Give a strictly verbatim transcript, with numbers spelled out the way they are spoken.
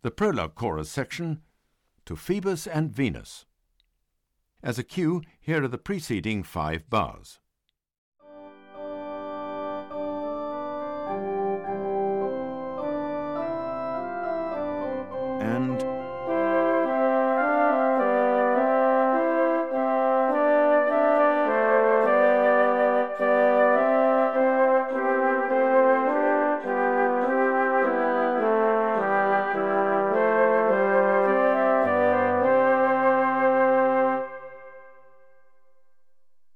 The prologue chorus section, To Phoebus and Venus. As a cue, here are the preceding five bars.